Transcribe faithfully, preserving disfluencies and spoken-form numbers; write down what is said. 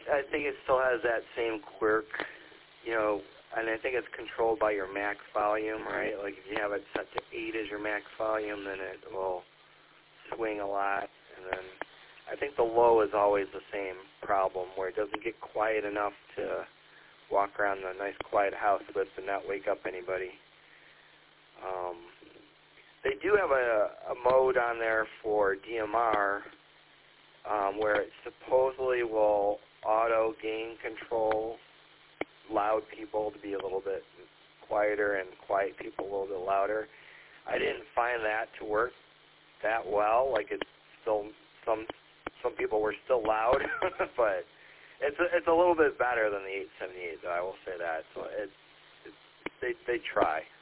I think it still has that same quirk, you know, and I think it's controlled by your max volume, right? Like if you have it set to eight as your max volume, then it will swing a lot. And then I think the low is always the same problem, where it doesn't get quiet enough to walk around a nice quiet house with and not wake up anybody. Um, they do have a, a mode on there for D M R um, where it supposedly will auto gain control loud people to be a little bit quieter and quiet people a little bit louder. I didn't find that to work that well. Like it's still some some people were still loud, but it's a, it's a little bit better than the eight seventy-eight. Though I will say that. So it's, it's they they try.